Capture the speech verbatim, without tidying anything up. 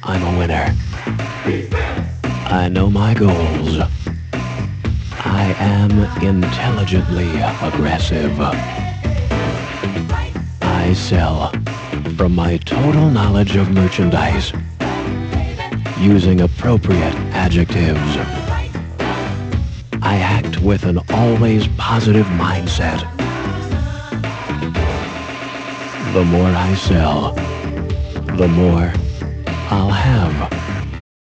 I'm a winner. I know my goals. I am intelligently aggressive. I sell from my total knowledge of merchandise, using appropriate adjectives. I act with an always positive mindset. The more I sell, the more I'll have.